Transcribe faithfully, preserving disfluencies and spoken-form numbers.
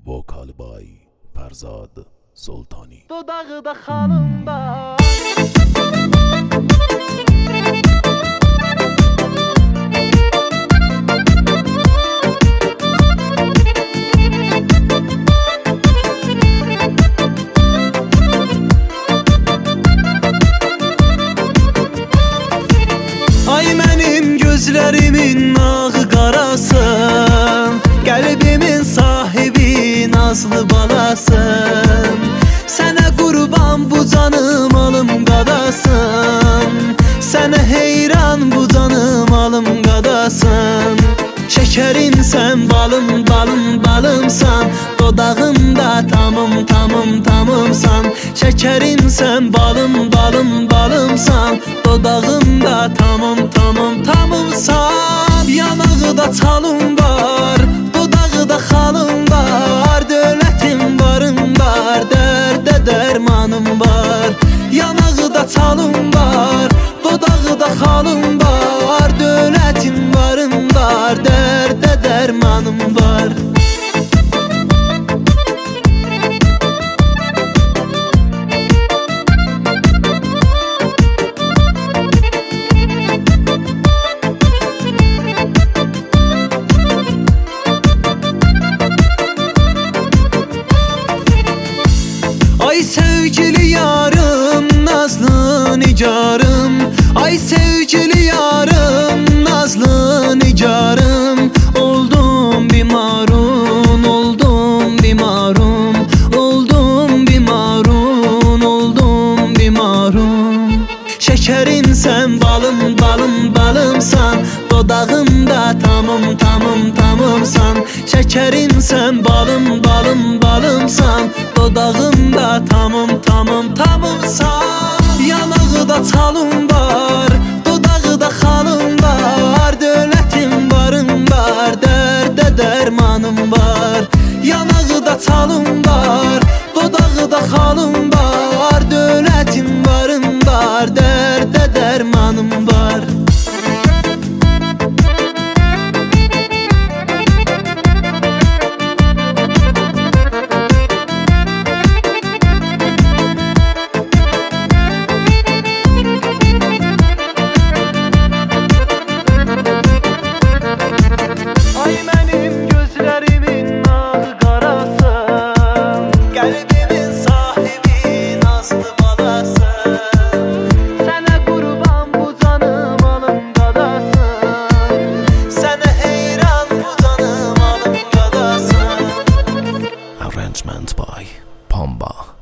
Vokal by Farzad Sultani. Dodağı da xalında Ay mənim gözlərimin ağı qarası, qəlbimin sahibi nazlı balasın. Sənə qurban bu canım alım qadasın, sənə heyran bu canım alım qadasın. Şəkərimsən balım balım balımsan, dodağımda tamım tamım tamımsan. Şəkərimsən balım balım balımsan, dodağımda tamam tamam tamımsan. Yanağıda çalım var, dodağıda xalım var. Dövlətim varım var, dərdə dərmanım var. Yanağıda çalım var, dodağıda xalım var. Dövlətim varım var, dərdə dərmanım var. Ay sevgili yarım, nazlı nigarım. Ay sevgili yarım, nazlı nigarım. Oldum bir marun, oldum bir marun. Oldum bir marun, oldum bir marun. Şəkərimsən balım balım balımsan, dodağımda tamam tamam tamımsan. Şəkərimsən balım balım balımsan, dodağımda tamam tamam tamımsan. Yanağıda çalım var, dodağıda xalım var. Dövlətim varım var, dərdə dərmanım var. Yanağıda çalım var, dodağıda xalım var. Dövlətim varım var, dərdə dərmanım var. Ay mənim gözlərimin ağı qarası, qəlbimin sahibi nazlı balasın. Sənə qurban bu canım alım qadasın, sənə heyran bu canım alım qadasın. Arrangement by Pamba.